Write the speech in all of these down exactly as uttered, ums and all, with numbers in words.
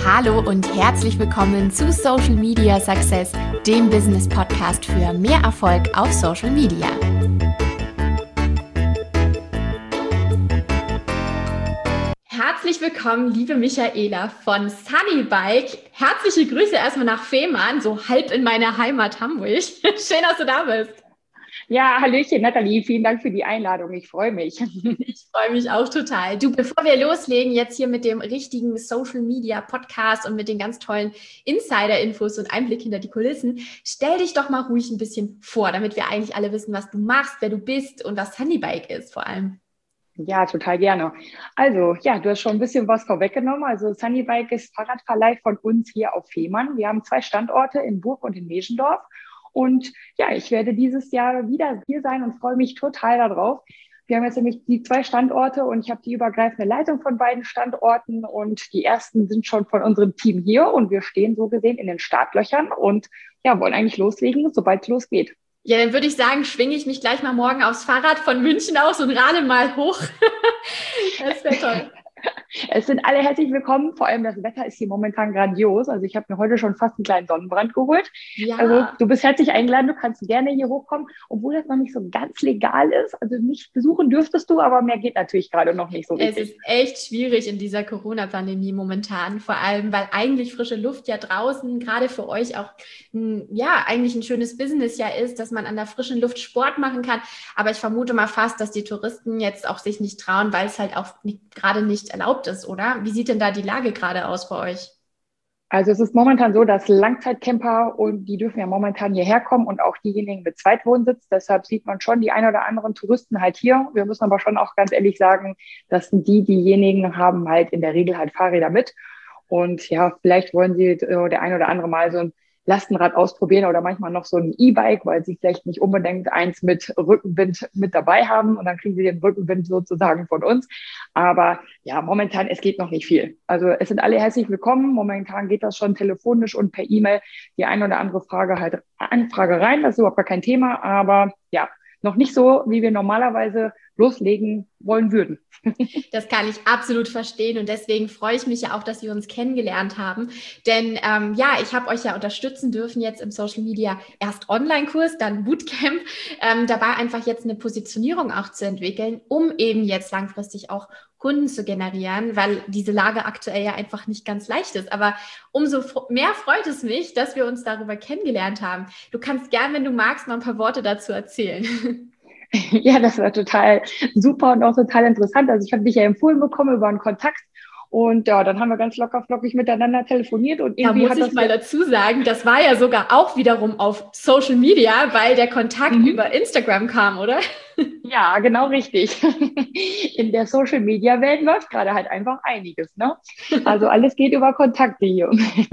Hallo und herzlich willkommen zu Social Media Success, dem Business Podcast für mehr Erfolg auf Social Media. Herzlich willkommen, liebe Michaela von Sunnybike. Herzliche Grüße erstmal nach Fehmarn, so halb in meiner Heimat Hamburg. Schön, dass du da bist. Ja, hallöchen, Nathalie, vielen Dank für die Einladung. Ich freue mich. Ich freue mich auch total. Du, bevor wir loslegen, jetzt hier mit dem richtigen Social Media Podcast und mit den ganz tollen Insider-Infos und Einblick hinter die Kulissen, stell dich doch mal ruhig ein bisschen vor, damit wir eigentlich alle wissen, was du machst, wer du bist und was Sunnybike ist vor allem. Ja, total gerne. Also, ja, du hast schon ein bisschen was vorweggenommen. Also, Sunnybike ist Fahrradverleih von uns hier auf Fehmarn. Wir haben zwei Standorte in Burg und in Meschendorf. Und ja, ich werde dieses Jahr wieder hier sein und freue mich total darauf. Wir haben jetzt nämlich die zwei Standorte und ich habe die übergreifende Leitung von beiden Standorten und die ersten sind schon von unserem Team hier und wir stehen so gesehen in den Startlöchern und ja, wollen eigentlich loslegen, sobald es losgeht. Ja, dann würde ich sagen, schwinge ich mich gleich mal morgen aufs Fahrrad von München aus und rade mal hoch. Das wäre toll. Es sind alle herzlich willkommen, vor allem das Wetter ist hier momentan grandios. Also ich habe mir heute schon fast einen kleinen Sonnenbrand geholt. Ja. Also du bist herzlich eingeladen, du kannst gerne hier hochkommen, obwohl das noch nicht so ganz legal ist. Also mich besuchen dürftest du, aber mehr geht natürlich gerade noch nicht so richtig. Es ist echt schwierig in dieser Corona-Pandemie momentan, vor allem, weil eigentlich frische Luft ja draußen gerade für euch auch ein, ja eigentlich ein schönes Business ja ist, dass man an der frischen Luft Sport machen kann. Aber ich vermute mal fast, dass die Touristen jetzt auch sich nicht trauen, weil es halt auch nicht, gerade nicht erlaubt ist, oder? Wie sieht denn da die Lage gerade aus bei euch? Also es ist momentan so, dass Langzeitcamper und die dürfen ja momentan hierher kommen und auch diejenigen mit Zweitwohnsitz. Deshalb sieht man schon die ein oder anderen Touristen halt hier. Wir müssen aber schon auch ganz ehrlich sagen, das sind die, diejenigen haben halt in der Regel halt Fahrräder mit. Und ja, vielleicht wollen sie äh, der ein oder andere mal so ein Lastenrad ausprobieren oder manchmal noch so ein E-Bike, weil sie vielleicht nicht unbedingt eins mit Rückenwind mit dabei haben und dann kriegen sie den Rückenwind sozusagen von uns. Aber ja, momentan, es geht noch nicht viel. Also es sind alle herzlich willkommen. Momentan geht das schon telefonisch und per E-Mail die ein oder andere Frage halt Anfrage rein. Das ist überhaupt gar kein Thema, aber ja, noch nicht so, wie wir normalerweise loslegen wollen würden. Das kann ich absolut verstehen und deswegen freue ich mich ja auch, dass wir uns kennengelernt haben, denn ähm, ja, ich habe euch ja unterstützen dürfen jetzt im Social Media, erst Online-Kurs, dann Bootcamp, ähm, dabei einfach jetzt eine Positionierung auch zu entwickeln, um eben jetzt langfristig auch Kunden zu generieren, weil diese Lage aktuell ja einfach nicht ganz leicht ist. Aber umso mehr freut es mich, dass wir uns darüber kennengelernt haben. Du kannst gern, wenn du magst, mal ein paar Worte dazu erzählen. Ja, das war total super und auch total interessant. Also ich habe dich ja empfohlen bekommen über einen Kontakt und ja, dann haben wir ganz locker flockig miteinander telefoniert und irgendwie da muss hat ich das mal dazu sagen, das war ja sogar auch wiederum auf Social Media, weil der Kontakt mhm. über Instagram kam, oder? Ja, genau richtig. In der Social Media Welt läuft gerade halt einfach einiges, ne? Also alles geht über Kontakte hier.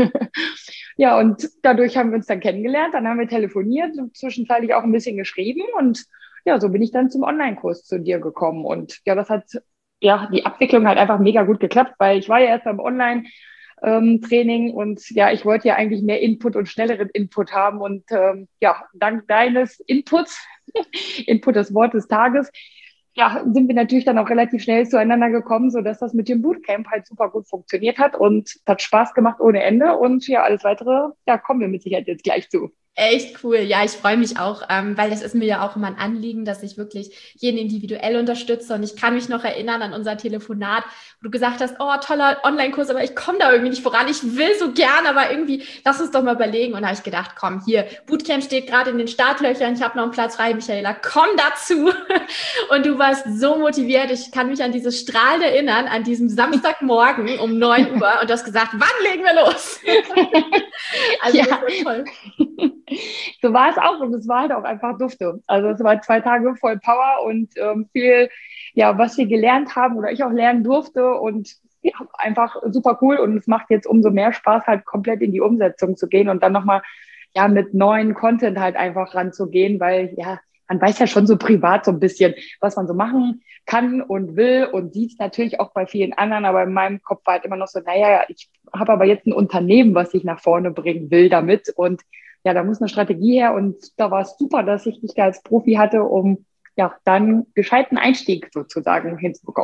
Ja, und dadurch haben wir uns dann kennengelernt, dann haben wir telefoniert, zwischenzeitlich auch ein bisschen geschrieben und ja, so bin ich dann zum Online-Kurs zu dir gekommen und ja, das hat, ja, die Abwicklung hat einfach mega gut geklappt, weil ich war ja erst beim Online-Training und ja, ich wollte ja eigentlich mehr Input und schnelleren Input haben und ähm, ja, dank deines Inputs, Input das Wort des Tages, ja, sind wir natürlich dann auch relativ schnell zueinander gekommen, sodass das mit dem Bootcamp halt super gut funktioniert hat und es hat Spaß gemacht ohne Ende und ja, alles weitere, ja, kommen wir mit Sicherheit jetzt gleich zu. Echt cool. Ja, ich freue mich auch, ähm, weil das ist mir ja auch immer ein Anliegen, dass ich wirklich jeden individuell unterstütze. Und ich kann mich noch erinnern an unser Telefonat, wo du gesagt hast, oh, toller Online-Kurs, aber ich komme da irgendwie nicht voran. Ich will so gern, aber irgendwie, lass uns doch mal überlegen. Und da habe ich gedacht, komm, hier, Bootcamp steht gerade in den Startlöchern. Ich habe noch einen Platz frei, Michaela, komm dazu. Und du warst so motiviert. Ich kann mich an dieses Strahlen erinnern, an diesem Samstagmorgen um neun Uhr. Und du hast gesagt, wann legen wir los? Also, ja. Das war toll. So war es auch und es war halt auch einfach dufte. Also es war zwei Tage voll Power und ähm, viel, ja, was wir gelernt haben oder ich auch lernen durfte und ja, einfach super cool und es macht jetzt umso mehr Spaß, halt komplett in die Umsetzung zu gehen und dann nochmal, ja, mit neuen Content halt einfach ranzugehen, weil, ja, man weiß ja schon so privat so ein bisschen, was man so machen kann und will und sieht es natürlich auch bei vielen anderen, aber in meinem Kopf war halt immer noch so, naja, ich habe aber jetzt ein Unternehmen, was ich nach vorne bringen will damit und ja, da muss eine Strategie her und da war es super, dass ich dich da als Profi hatte, um ja dann gescheiten Einstieg sozusagen hinzubekommen.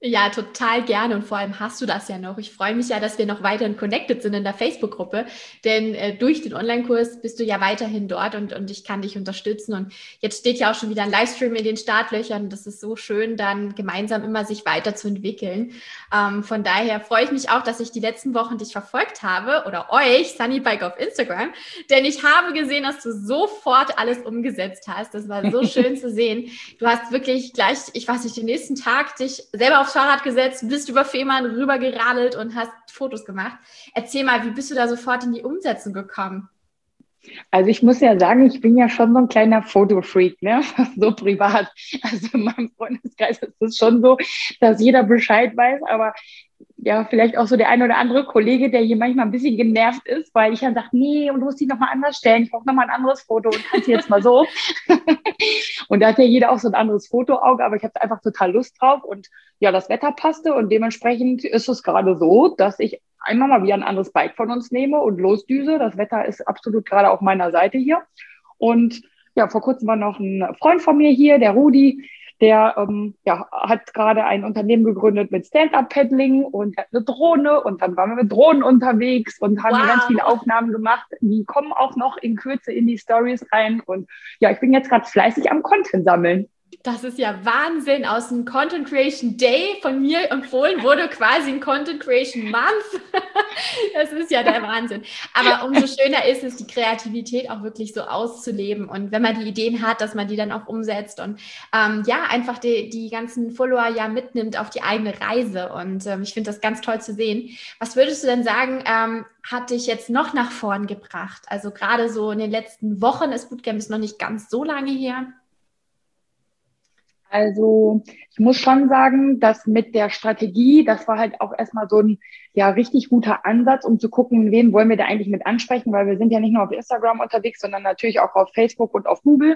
Ja, total gerne und vor allem hast du das ja noch. Ich freue mich ja, dass wir noch weiterhin connected sind in der Facebook-Gruppe, denn äh, durch den Online-Kurs bist du ja weiterhin dort und, und ich kann dich unterstützen und jetzt steht ja auch schon wieder ein Livestream in den Startlöchern. Das ist so schön, dann gemeinsam immer sich weiterzuentwickeln. Ähm, von daher freue ich mich auch, dass ich die letzten Wochen dich verfolgt habe oder euch, Sunnybike auf Instagram, denn ich habe gesehen, dass du sofort alles umgesetzt hast. Das war so schön zu sehen. Du hast wirklich gleich, ich weiß nicht, den nächsten Tag dich selber aufs Fahrrad gesetzt, bist über Fehmarn rüber geradelt und hast Fotos gemacht. Erzähl mal, wie bist du da sofort in die Umsetzung gekommen? Also ich muss ja sagen, ich bin ja schon so ein kleiner Fotofreak, ne? So privat. Also in meinem Freundeskreis ist es schon so, dass jeder Bescheid weiß, aber ja, vielleicht auch so der ein oder andere Kollege, der hier manchmal ein bisschen genervt ist, weil ich dann sage, nee, und du musst die nochmal anders stellen, ich brauche nochmal ein anderes Foto und kannst jetzt mal so. Und da hat ja jeder auch so ein anderes Fotoauge, aber ich habe einfach total Lust drauf und ja, das Wetter passte und dementsprechend ist es gerade so, dass ich einmal mal wieder ein anderes Bike von uns nehme und losdüse. Das Wetter ist absolut gerade auf meiner Seite hier. Und ja, vor kurzem war noch ein Freund von mir hier, der Rudi, der ähm, ja, hat gerade ein Unternehmen gegründet mit Stand-Up-Paddling und hat eine Drohne und dann waren wir mit Drohnen unterwegs und haben wow. ganz viele Aufnahmen gemacht. Die kommen auch noch in Kürze in die Stories rein und ja, ich bin jetzt gerade fleißig am Content sammeln. Das ist ja Wahnsinn. Aus dem Content Creation Day von mir empfohlen wurde quasi ein Content Creation Month. Das ist ja der Wahnsinn. Aber umso schöner ist es, die Kreativität auch wirklich so auszuleben. Und wenn man die Ideen hat, dass man die dann auch umsetzt und ähm, ja, einfach die, die ganzen Follower ja mitnimmt auf die eigene Reise. Und ähm, ich finde das ganz toll zu sehen. Was würdest du denn sagen, ähm, hat dich jetzt noch nach vorn gebracht? Also gerade so in den letzten Wochen, das Bootcamp ist noch nicht ganz so lange her. Also ich muss schon sagen, dass mit der Strategie, das war halt auch erstmal so ein ja richtig guter Ansatz, um zu gucken, wen wollen wir da eigentlich mit ansprechen, weil wir sind ja nicht nur auf Instagram unterwegs, sondern natürlich auch auf Facebook und auf Google.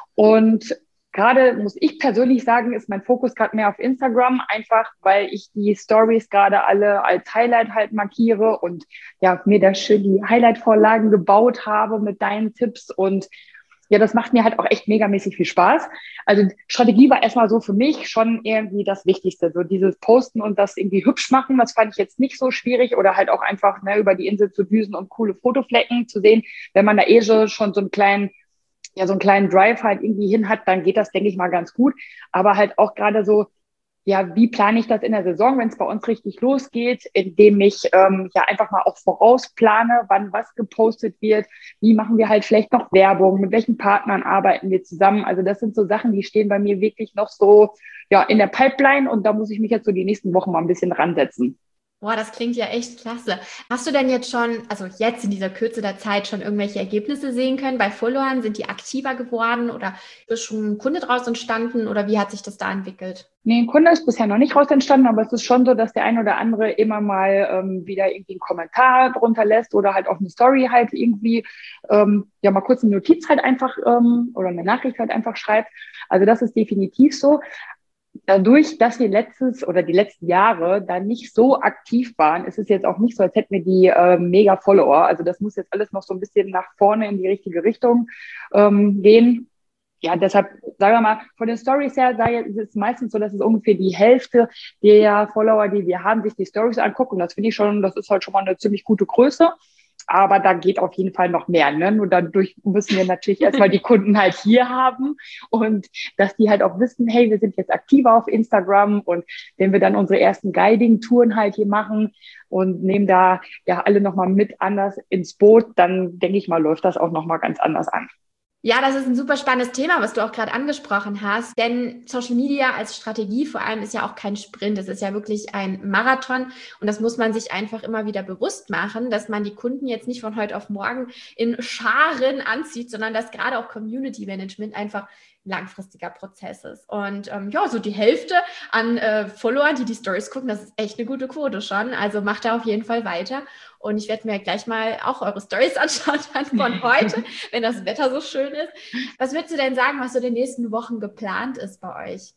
Und gerade muss ich persönlich sagen, ist mein Fokus gerade mehr auf Instagram, einfach weil ich die Stories gerade alle als Highlight halt markiere und ja mir da schön die Highlight-Vorlagen gebaut habe mit deinen Tipps und ja, das macht mir halt auch echt megamäßig viel Spaß. Also Strategie war erstmal so für mich schon irgendwie das Wichtigste. So dieses Posten und das irgendwie hübsch machen, das fand ich jetzt nicht so schwierig. Oder halt auch einfach ne, über die Insel zu düsen und coole Fotoflecken zu sehen. Wenn man da eh schon so einen kleinen, ja, so einen kleinen Drive halt irgendwie hin hat, dann geht das, denke ich mal, ganz gut. Aber halt auch gerade so, ja, wie plane ich das in der Saison, wenn es bei uns richtig losgeht, indem ich ähm, ja einfach mal auch vorausplane, wann was gepostet wird, wie machen wir halt vielleicht noch Werbung, mit welchen Partnern arbeiten wir zusammen. Also das sind so Sachen, die stehen bei mir wirklich noch so ja in der Pipeline und da muss ich mich jetzt so die nächsten Wochen mal ein bisschen ransetzen. Boah, das klingt ja echt klasse. Hast du denn jetzt schon, also jetzt in dieser Kürze der Zeit schon irgendwelche Ergebnisse sehen können bei Followern? Sind die aktiver geworden oder ist schon ein Kunde draus entstanden oder wie hat sich das da entwickelt? Nee, ein Kunde ist bisher noch nicht raus entstanden, aber es ist schon so, dass der ein oder andere immer mal ähm, wieder irgendwie einen Kommentar drunter lässt oder halt auf eine Story halt irgendwie ähm, ja mal kurz eine Notiz halt einfach ähm, oder eine Nachricht halt einfach schreibt. Also das ist definitiv so. Dadurch, dass wir letztes oder die letzten Jahre da nicht so aktiv waren, ist es jetzt auch nicht so, als hätten wir die äh, mega Follower. Also das muss jetzt alles noch so ein bisschen nach vorne in die richtige Richtung ähm, gehen. Ja, deshalb, sagen wir mal, von den Stories her sei, ist es meistens so, dass es ungefähr die Hälfte der Follower, die wir haben, sich die Stories angucken. Und das finde ich schon, das ist halt schon mal eine ziemlich gute Größe. Aber da geht auf jeden Fall noch mehr. Ne? Nur dadurch müssen wir natürlich erstmal die Kunden halt hier haben und dass die halt auch wissen, hey, wir sind jetzt aktiver auf Instagram und wenn wir dann unsere ersten Guiding-Touren halt hier machen und nehmen da ja alle nochmal mit anders ins Boot, dann denke ich mal, läuft das auch nochmal ganz anders an. Ja, das ist ein super spannendes Thema, was du auch gerade angesprochen hast, denn Social Media als Strategie vor allem ist ja auch kein Sprint, es ist ja wirklich ein Marathon und das muss man sich einfach immer wieder bewusst machen, dass man die Kunden jetzt nicht von heute auf morgen in Scharen anzieht, sondern dass gerade auch Community Management einfach ein langfristiger Prozess ist. Und ähm, ja, so die Hälfte an äh, Followern, die die Stories gucken, das ist echt eine gute Quote schon, also macht da auf jeden Fall weiter. Und ich werde mir gleich mal auch eure Stories anschauen dann von heute, wenn das Wetter so schön ist. Was würdest du denn sagen, was so in den nächsten Wochen geplant ist bei euch?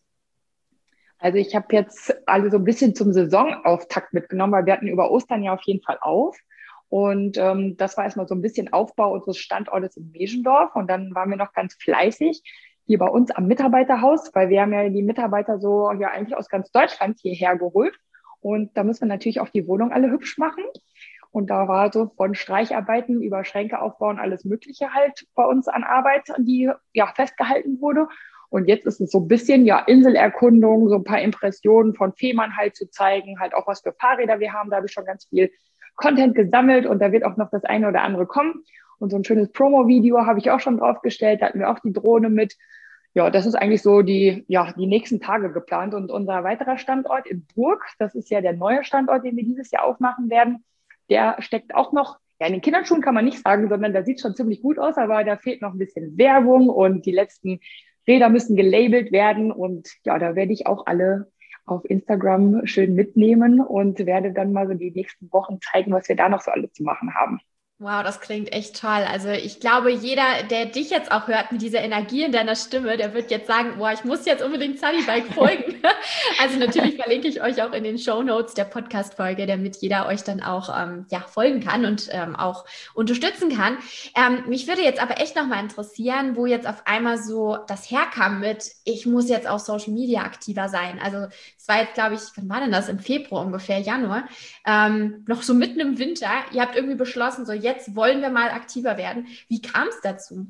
Also ich habe jetzt alle so ein bisschen zum Saisonauftakt mitgenommen, weil wir hatten über Ostern ja auf jeden Fall auf. Und ähm, das war erstmal so ein bisschen Aufbau unseres Standortes in Meschendorf. Und dann waren wir noch ganz fleißig hier bei uns am Mitarbeiterhaus, weil wir haben ja die Mitarbeiter so ja eigentlich aus ganz Deutschland hierher geholt. Und da müssen wir natürlich auch die Wohnung alle hübsch machen. Und da war so von Streicharbeiten über Schränke aufbauen, alles Mögliche halt bei uns an Arbeit, die ja festgehalten wurde. Und jetzt ist es so ein bisschen ja Inselerkundung, so ein paar Impressionen von Fehmarn halt zu zeigen, halt auch was für Fahrräder wir haben. Da habe ich schon ganz viel Content gesammelt und da wird auch noch das eine oder andere kommen. Und so ein schönes Promo-Video habe ich auch schon draufgestellt. Da hatten wir auch die Drohne mit. Ja, das ist eigentlich so die, ja, die nächsten Tage geplant. Und unser weiterer Standort in Burg, das ist ja der neue Standort, den wir dieses Jahr aufmachen werden, der steckt auch noch, ja, in den Kinderschuhen kann man nicht sagen, sondern da sieht schon ziemlich gut aus, aber da fehlt noch ein bisschen Werbung und die letzten Räder müssen gelabelt werden. Und ja, da werde ich auch alle auf Instagram schön mitnehmen und werde dann mal so die nächsten Wochen zeigen, was wir da noch so alles zu machen haben. Wow, das klingt echt toll. Also ich glaube, jeder, der dich jetzt auch hört mit dieser Energie in deiner Stimme, der wird jetzt sagen, boah, ich muss jetzt unbedingt Sunnybike folgen. Also natürlich verlinke ich euch auch in den Shownotes der Podcast-Folge, damit jeder euch dann auch ähm, ja, folgen kann und ähm, auch unterstützen kann. Ähm, mich würde jetzt aber echt nochmal interessieren, wo jetzt auf einmal so das herkam mit, ich muss jetzt auf Social Media aktiver sein. Also es war jetzt, glaube ich, wann war denn das? Im Februar ungefähr, Januar. Ähm, noch so mitten im Winter. Ihr habt irgendwie beschlossen, so jetzt Jetzt wollen wir mal aktiver werden. Wie kam es dazu?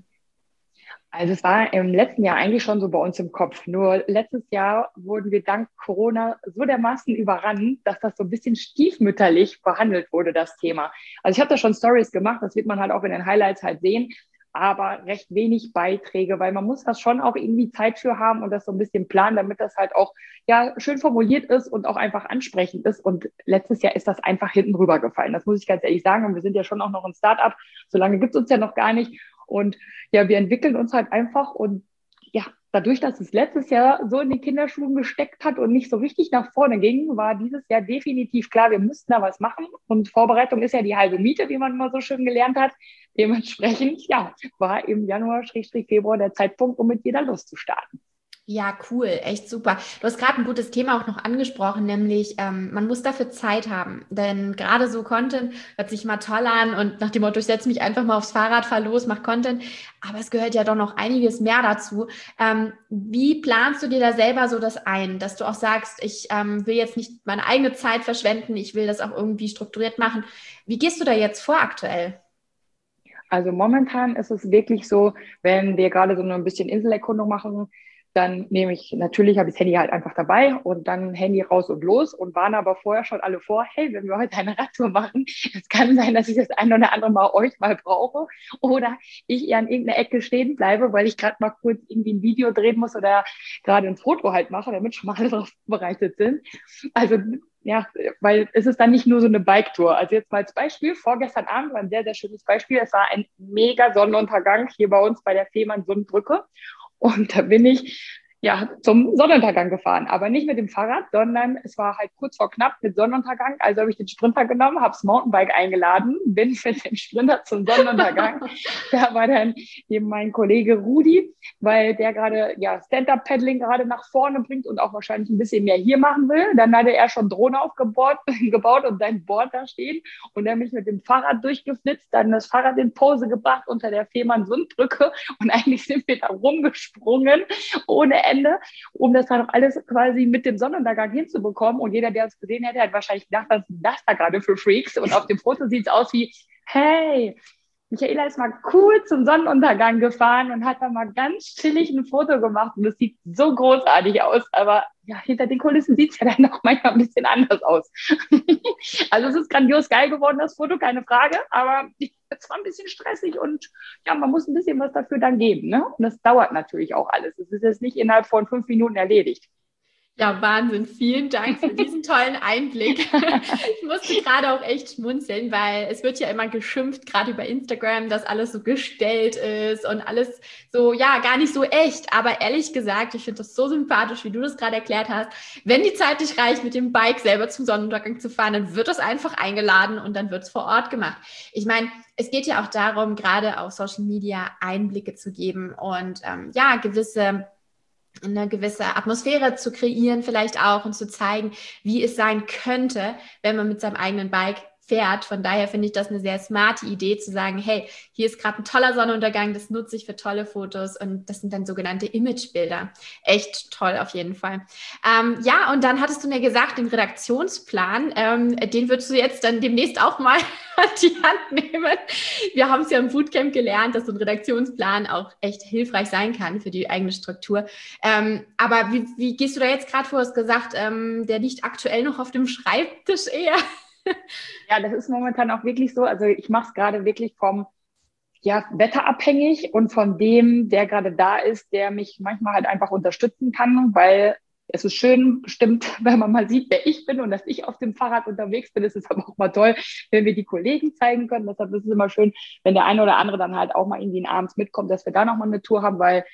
Also es war im letzten Jahr eigentlich schon so bei uns im Kopf. Nur letztes Jahr wurden wir dank Corona so dermaßen überrannt, dass das so ein bisschen stiefmütterlich behandelt wurde, das Thema. Also ich habe da schon Stories gemacht, das wird man halt auch in den Highlights halt sehen, aber recht wenig Beiträge, weil man muss das schon auch irgendwie Zeit für haben und das so ein bisschen planen, damit das halt auch ja schön formuliert ist und auch einfach ansprechend ist. Und letztes Jahr ist das einfach hinten rübergefallen. Das muss ich ganz ehrlich sagen. Und wir sind ja schon auch noch ein Start-up. So lange gibt es uns ja noch gar nicht. Und ja, wir entwickeln uns halt einfach und ja, dadurch, dass es letztes Jahr so in die Kinderschuhen gesteckt hat und nicht so richtig nach vorne ging, war dieses Jahr definitiv klar, wir müssten da was machen. Und Vorbereitung ist ja die halbe Miete, wie man immer so schön gelernt hat. Dementsprechend, ja, war im Januar, Februar der Zeitpunkt, um mit jeder loszustarten. Ja, cool, echt super. Du hast gerade ein gutes Thema auch noch angesprochen, nämlich ähm, man muss dafür Zeit haben, denn gerade so Content hört sich mal toll an und nach dem Motto, ich setze mich einfach mal aufs Fahrrad, fahr los, mach Content, aber es gehört ja doch noch einiges mehr dazu. Ähm, wie planst du dir da selber so das ein, dass du auch sagst, ich ähm, will jetzt nicht meine eigene Zeit verschwenden, ich will das auch irgendwie strukturiert machen. Wie gehst du da jetzt vor aktuell? Also momentan ist es wirklich so, wenn wir gerade so ein bisschen Inselerkundung machen, dann nehme ich, natürlich habe ich das Handy halt einfach dabei und dann Handy raus und los und warne aber vorher schon alle vor, hey, wenn wir heute eine Radtour machen, es kann sein, dass ich das ein oder andere Mal euch mal brauche oder ich eher an irgendeiner Ecke stehen bleibe, weil ich gerade mal kurz irgendwie ein Video drehen muss oder gerade ein Foto halt mache, damit schon mal alle darauf vorbereitet sind. Also ja, weil es ist dann nicht nur so eine Bike-Tour. Also jetzt mal als Beispiel, vorgestern Abend war ein sehr, sehr schönes Beispiel. Es war ein mega Sonnenuntergang hier bei uns bei der Fehmarn-Sundbrücke. Und da bin ich ja zum Sonnenuntergang gefahren, aber nicht mit dem Fahrrad, sondern es war halt kurz vor knapp mit Sonnenuntergang. Also habe ich den Sprinter genommen, habe das Mountainbike eingeladen, bin mit dem Sprinter zum Sonnenuntergang. Da war dann eben mein Kollege Rudi, weil der gerade ja Stand-Up-Paddling gerade nach vorne bringt und auch wahrscheinlich ein bisschen mehr hier machen will. Dann hatte er schon Drohne aufgebaut gebaut und sein Board da stehen und er mich mit dem Fahrrad durchgeflitzt, dann das Fahrrad in Pose gebracht unter der Fehmarn-Sundbrücke und eigentlich sind wir da rumgesprungen ohne Ende, um das dann auch alles quasi mit dem Sonnenuntergang hinzubekommen. Und jeder, der es gesehen hätte, hat wahrscheinlich gedacht, was sind das da gerade für Freaks? Und auf dem Foto sieht es aus wie, hey, Michaela ist mal cool zum Sonnenuntergang gefahren und hat da mal ganz chillig ein Foto gemacht. Und das sieht so großartig aus. Aber ja, hinter den Kulissen sieht es ja dann auch manchmal ein bisschen anders aus. Also es ist grandios geil geworden, das Foto, keine Frage. Aber es war ein bisschen stressig und ja, man muss ein bisschen was dafür dann geben. Ne? Und das dauert natürlich auch alles. Es ist jetzt nicht innerhalb von fünf Minuten erledigt. Ja, Wahnsinn. Vielen Dank für diesen tollen Einblick. Ich musste gerade auch echt schmunzeln, weil es wird ja immer geschimpft, gerade über Instagram, dass alles so gestellt ist und alles so, ja, gar nicht so echt. Aber ehrlich gesagt, ich finde das so sympathisch, wie du das gerade erklärt hast. Wenn die Zeit nicht reicht, mit dem Bike selber zum Sonnenuntergang zu fahren, dann wird das einfach eingeladen und dann wird es vor Ort gemacht. Ich meine, es geht ja auch darum, gerade auf Social Media Einblicke zu geben und ähm, ja, gewisse eine gewisse Atmosphäre zu kreieren vielleicht auch und zu zeigen, wie es sein könnte, wenn man mit seinem eigenen Bike fährt. Von daher finde ich das eine sehr smarte Idee zu sagen, hey, hier ist gerade ein toller Sonnenuntergang, das nutze ich für tolle Fotos und das sind dann sogenannte Imagebilder. Echt toll auf jeden Fall. Ähm, ja, und dann hattest du mir gesagt, den Redaktionsplan, ähm, den würdest du jetzt dann demnächst auch mal an die Hand nehmen. Wir haben es ja im Bootcamp gelernt, dass so ein Redaktionsplan auch echt hilfreich sein kann für die eigene Struktur. Ähm, aber wie, wie gehst du da jetzt gerade vor? Du hast gesagt, ähm, der liegt aktuell noch auf dem Schreibtisch eher. Ja, das ist momentan auch wirklich so. Also ich mache es gerade wirklich vom ja, wetterabhängig und von dem, der gerade da ist, der mich manchmal halt einfach unterstützen kann, weil es ist schön, bestimmt, wenn man mal sieht, wer ich bin und dass ich auf dem Fahrrad unterwegs bin. Es ist aber auch mal toll, wenn wir die Kollegen zeigen können. Deshalb ist es immer schön, wenn der eine oder andere dann halt auch mal irgendwie abends mitkommt, dass wir da nochmal eine Tour haben, weil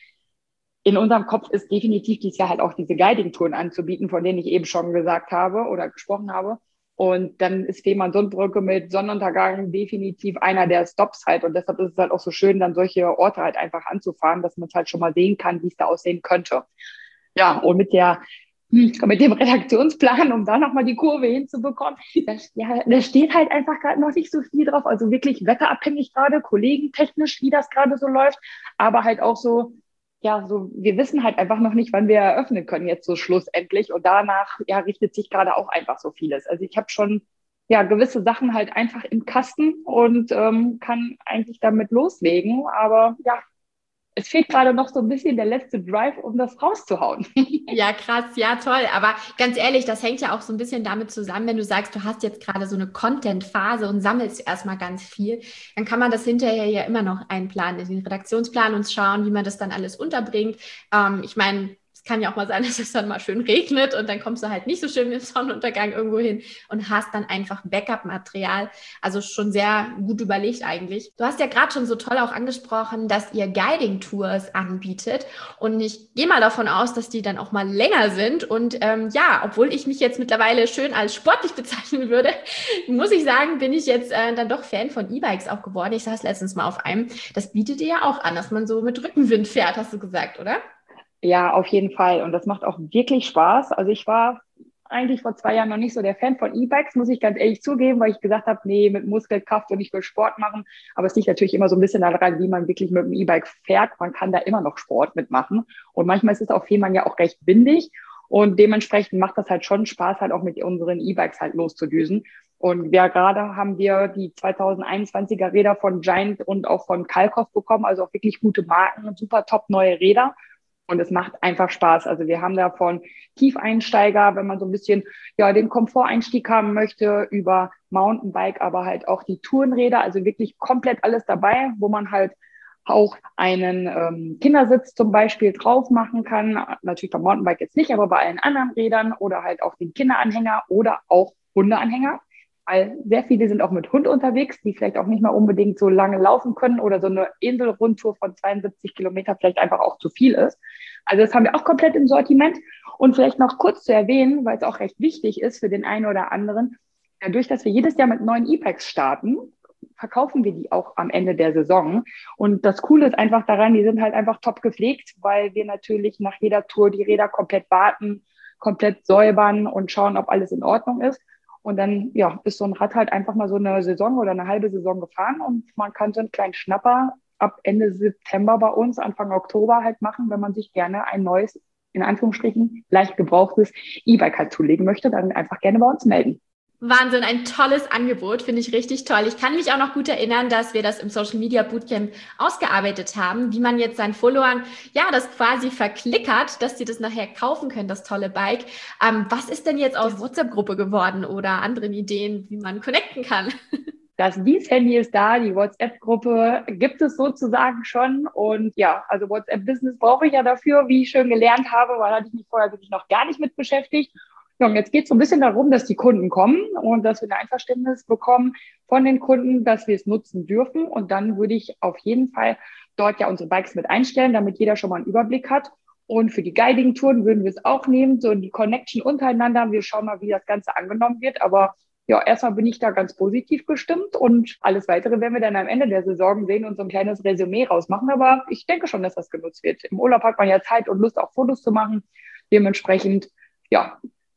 in unserem Kopf ist definitiv dieses Jahr halt auch diese Guiding-Touren anzubieten, von denen ich eben schon gesagt habe oder gesprochen habe. Und dann ist Fehmarn-Sundbrücke mit Sonnenuntergang definitiv einer der Stops halt. Und deshalb ist es halt auch so schön, dann solche Orte halt einfach anzufahren, dass man es halt schon mal sehen kann, wie es da aussehen könnte. Ja, und mit der mit dem Redaktionsplan, um da nochmal die Kurve hinzubekommen, da, ja, da steht halt einfach gerade noch nicht so viel drauf. Also wirklich wetterabhängig gerade, kollegentechnisch, wie das gerade so läuft, aber halt auch so, ja, so, wir wissen halt einfach noch nicht, wann wir eröffnen können, jetzt so schlussendlich. Und danach, ja, richtet sich gerade auch einfach so vieles. Also ich habe schon, ja, gewisse Sachen halt einfach im Kasten und ähm, kann eigentlich damit loslegen. Aber ja, es fehlt gerade noch so ein bisschen der letzte Drive, um das rauszuhauen. Ja, krass, ja, toll. Aber ganz ehrlich, das hängt ja auch so ein bisschen damit zusammen, wenn du sagst, du hast jetzt gerade so eine Content-Phase und sammelst erstmal ganz viel, dann kann man das hinterher ja immer noch einplanen, in den Redaktionsplan und schauen, wie man das dann alles unterbringt. Ähm, ich meine, es kann ja auch mal sein, dass es dann mal schön regnet und dann kommst du halt nicht so schön mit dem Sonnenuntergang irgendwo hin und hast dann einfach Backup-Material. Also schon sehr gut überlegt eigentlich. Du hast ja gerade schon so toll auch angesprochen, dass ihr Guiding-Tours anbietet und ich gehe mal davon aus, dass die dann auch mal länger sind und ähm, ja, obwohl ich mich jetzt mittlerweile schön als sportlich bezeichnen würde, muss ich sagen, bin ich jetzt äh, dann doch Fan von E-Bikes auch geworden. Ich saß letztens mal auf einem. Das bietet ihr ja auch an, dass man so mit Rückenwind fährt, hast du gesagt, oder? Ja, auf jeden Fall. Und das macht auch wirklich Spaß. Also ich war eigentlich vor zwei Jahren noch nicht so der Fan von E-Bikes, muss ich ganz ehrlich zugeben, weil ich gesagt habe, nee, mit Muskelkraft und ich will Sport machen. Aber es liegt natürlich immer so ein bisschen daran, wie man wirklich mit dem E-Bike fährt. Man kann da immer noch Sport mitmachen. Und manchmal ist es auf Fehmarn ja auch recht windig. Und dementsprechend macht das halt schon Spaß, halt auch mit unseren E-Bikes halt loszudüsen. Und ja, gerade haben wir die zwanzig einundzwanziger Räder von Giant und auch von Kalkoff bekommen. Also auch wirklich gute Marken, super top neue Räder. Und es macht einfach Spaß. Also wir haben da von Tiefeinsteiger, wenn man so ein bisschen ja den Komforteinstieg haben möchte, über Mountainbike, aber halt auch die Tourenräder, also wirklich komplett alles dabei, wo man halt auch einen ähm, Kindersitz zum Beispiel drauf machen kann. Natürlich beim Mountainbike jetzt nicht, aber bei allen anderen Rädern oder halt auch den Kinderanhänger oder auch Hundeanhänger. Weil sehr viele sind auch mit Hund unterwegs, die vielleicht auch nicht mehr unbedingt so lange laufen können oder so eine Inselrundtour von zweiundsiebzig Kilometer vielleicht einfach auch zu viel ist. Also das haben wir auch komplett im Sortiment. Und vielleicht noch kurz zu erwähnen, weil es auch recht wichtig ist für den einen oder anderen, dadurch, dass wir jedes Jahr mit neuen E-Bikes starten, verkaufen wir die auch am Ende der Saison. Und das Coole ist einfach daran, die sind halt einfach top gepflegt, weil wir natürlich nach jeder Tour die Räder komplett warten, komplett säubern und schauen, ob alles in Ordnung ist. Und dann ja, ist so ein Rad halt einfach mal so eine Saison oder eine halbe Saison gefahren und man kann so einen kleinen Schnapper ab Ende September bei uns, Anfang Oktober halt machen, wenn man sich gerne ein neues, in Anführungsstrichen, leicht gebrauchtes E-Bike halt zulegen möchte, dann einfach gerne bei uns melden. Wahnsinn, ein tolles Angebot, finde ich richtig toll. Ich kann mich auch noch gut erinnern, dass wir das im Social Media Bootcamp ausgearbeitet haben, wie man jetzt seinen Followern, ja, das quasi verklickert, dass sie das nachher kaufen können, das tolle Bike. Ähm, was ist denn jetzt aus WhatsApp-Gruppe geworden oder anderen Ideen, wie man connecten kann? Das Dies-Handy ist da, die WhatsApp-Gruppe gibt es sozusagen schon. Und ja, also WhatsApp-Business brauche ich ja dafür, wie ich schön gelernt habe, weil hatte ich mich vorher wirklich noch gar nicht mit beschäftigt. Ja, und jetzt geht es so ein bisschen darum, dass die Kunden kommen und dass wir ein Einverständnis bekommen von den Kunden, dass wir es nutzen dürfen. Und dann würde ich auf jeden Fall dort ja unsere Bikes mit einstellen, damit jeder schon mal einen Überblick hat. Und für die Guiding-Touren würden wir es auch nehmen, so die Connection untereinander. Wir schauen mal, wie das Ganze angenommen wird. Aber ja, erstmal bin ich da ganz positiv gestimmt und alles Weitere werden wir dann am Ende der Saison sehen und so ein kleines Resümee rausmachen. Aber ich denke schon, dass das genutzt wird. Im Urlaub hat man ja Zeit und Lust, auch Fotos zu machen. Dementsprechend, ja,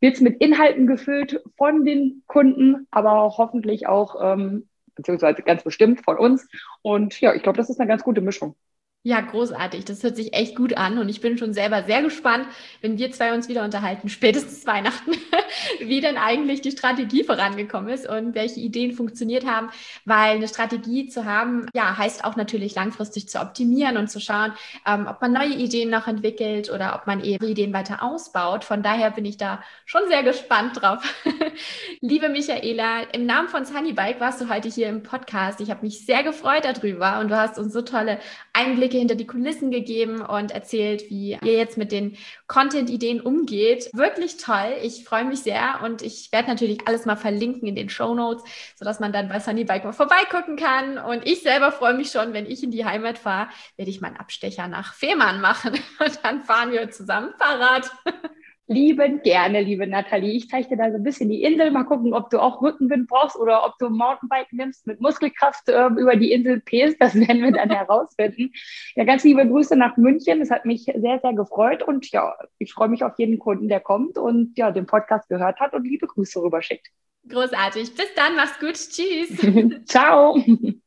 wird es mit Inhalten gefüllt von den Kunden, aber hoffentlich auch, ähm, beziehungsweise ganz bestimmt von uns. Und ja, ich glaube, das ist eine ganz gute Mischung. Ja, großartig. Das hört sich echt gut an und ich bin schon selber sehr gespannt, wenn wir zwei uns wieder unterhalten, spätestens Weihnachten, wie denn eigentlich die Strategie vorangekommen ist und welche Ideen funktioniert haben, weil eine Strategie zu haben, ja, heißt auch natürlich langfristig zu optimieren und zu schauen, ähm, ob man neue Ideen noch entwickelt oder ob man eben Ideen weiter ausbaut. Von daher bin ich da schon sehr gespannt drauf. Liebe Michaela, im Namen von Sunnybike warst du heute hier im Podcast. Ich habe mich sehr gefreut darüber und du hast uns so tolle Einblicke hinter die Kulissen gegeben und erzählt, wie ihr jetzt mit den Content-Ideen umgeht. Wirklich toll. Ich freue mich sehr und ich werde natürlich alles mal verlinken in den Shownotes, sodass man dann bei Sunnybike mal vorbeigucken kann. Und ich selber freue mich schon, wenn ich in die Heimat fahre, werde ich meinen Abstecher nach Fehmarn machen und dann fahren wir zusammen Fahrrad. Liebend gerne, liebe Nathalie. Ich zeige dir da so ein bisschen die Insel. Mal gucken, ob du auch Rückenwind brauchst oder ob du ein Mountainbike nimmst, mit Muskelkraft äh, über die Insel pest. Das werden wir dann herausfinden. Ja, ganz liebe Grüße nach München. Das hat mich sehr, sehr gefreut. Und ja, ich freue mich auf jeden Kunden, der kommt und ja, den Podcast gehört hat und liebe Grüße rüberschickt. Großartig. Bis dann. Mach's gut. Tschüss. Ciao.